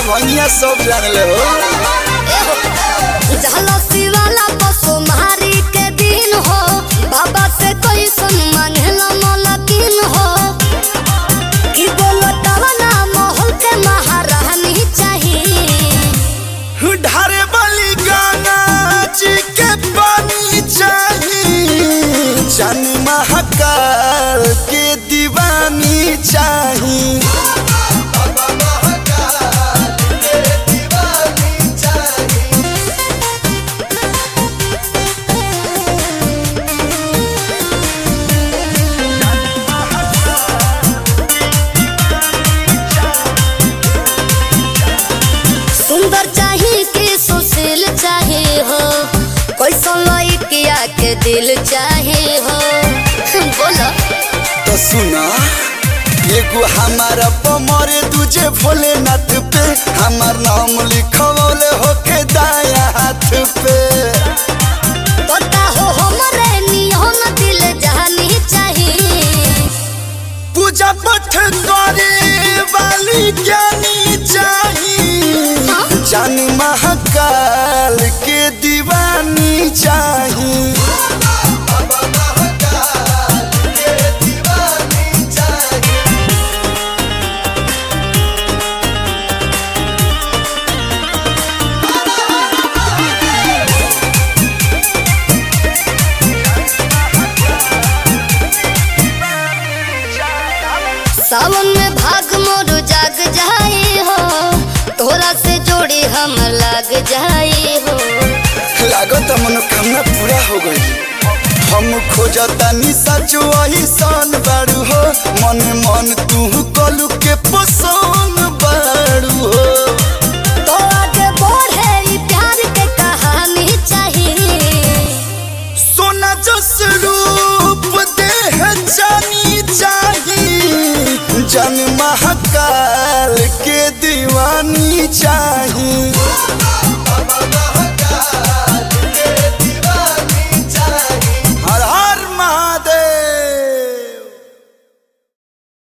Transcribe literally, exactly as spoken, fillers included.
दरभंगिया सब जान ले हो झलसी वाला पशु मारी के दिन हो बाबा से कोई सुन मांगला मलकिन हो कि बोलो तवना महल के महारानी चाहिए ढारे वाली गाना जी के पानी चाहिए जन महाकाल के दीवानी चाहिए सुंदर चाहिए कि सुशील चाहिए हो कोई सोलई किया के दिल चाहिए हो बोलो तो सुना एगो हमारा पमरे दूजे भोलेनाथ पे हमार नाम लिखवले होके दाया हाथ पे पता हो हमरे नियन दिल जानी चाहिए पूजा पाठ करे वाली ज्ञानी चाहिए जान महाकाल के दीवानी चाहिए सावन में भाग मोर जाग जाए हो तोरा से जोड़ी हम लग जाए हो लागो तो मनोकामना पूरा हो गई हम खोजतानी सचो वही सन बाड़ू हो मन मन तू कलू के पसंद बाड़ू हो तो आगे बढ़े ई प्यार के कहानी चाहिए सोना जस रूप देह जानी चाहिए जन महाकाल के दीवानी चाहिए।